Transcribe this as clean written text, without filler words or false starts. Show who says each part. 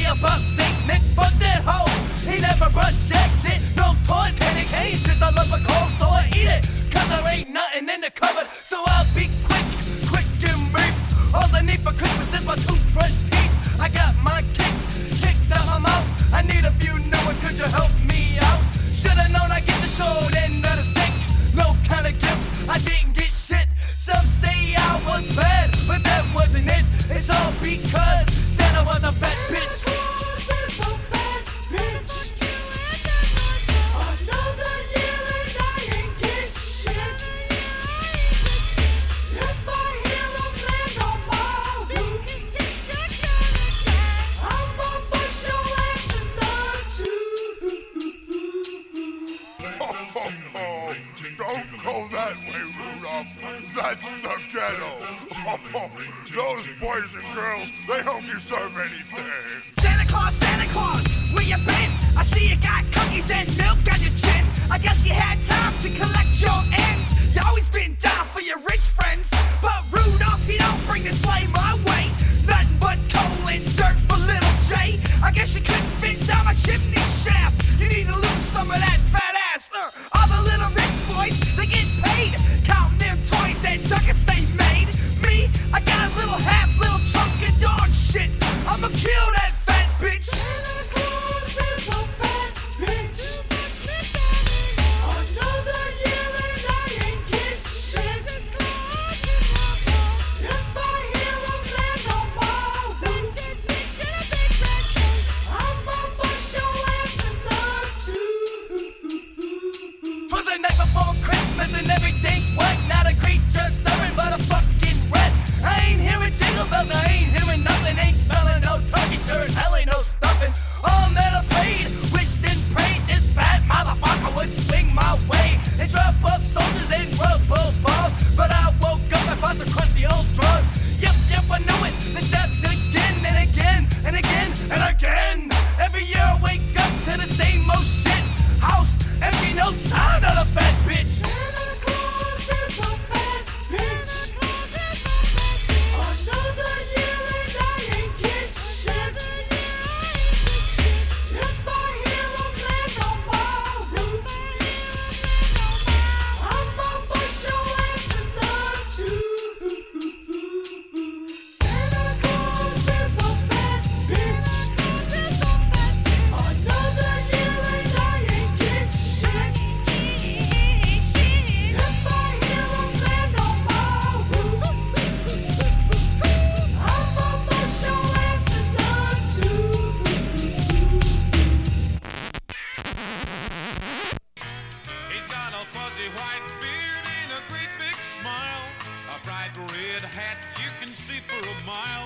Speaker 1: about St. Nick, fuck that hoe. He never brought jack shit, no toys, candy canes, just I love a cold, so I eat it. Cause there ain't nothing in the cupboard, so I'll be quick and brief. All I need for Christmas is my two front teeth. I got my kicked out my mouth. I need a few new ones, could you help me out? Should've known I get the sword and not a stick. No kind of gift, I didn't get shit. Some say I was bad, but that wasn't it. It's all because Santa was a fat bitch.
Speaker 2: Don't go that way, Rudolph. That's the ghetto. Those boys and girls, they don't deserve anything.
Speaker 3: Santa Claus, where you been? I see you got cookies and milk on your chin. I guess you had time to collect your ends. You always been down for your rich friends. But Rudolph, he don't bring the sleigh my way. Nothing but coal and dirt for little Jay. I guess you couldn't fit down my chimney shaft. You need to lose some of that fat ass. All the little rich boys, they get paid counting them toys and ducats they made. Me, I got a little chunk of dog shit. I'ma kill that fat bitch. Santa Claus is a fat bitch. Another year and I ain't get shit. If I hear him land on my roof, I'ma bust your ass in the tooth.
Speaker 1: 'Twas the night before Christmas and everything's wet. Not a creature stirring but a fucking rat. I ain't hearing jingle bells, I ain't hearing nothing. Ain't smelling no turkey, sure as hell ain't no stuffing. All that I prayed, wished and prayed this fat motherfucker would swing my way and drop off soldiers and rubber balls. But I woke up and found the crusty old drawers. Yep, I knew it. The shaft again and again and again and again. Every year I wake up to the same old shit. House empty, no sign of the fat bitch.
Speaker 3: Santa Claus is a fat bitch. Another year and I ain't get shit. If I hear him land on my roof, I'ma bust your ass in the tooth. Santa Claus is a fat bitch. Another year and I ain't get shit. If I hear him land on my roof, I'ma bust your ass in the tooth.
Speaker 4: He's got a fuzzy white beard and a great big smile, a bright red hat you can see for a mile.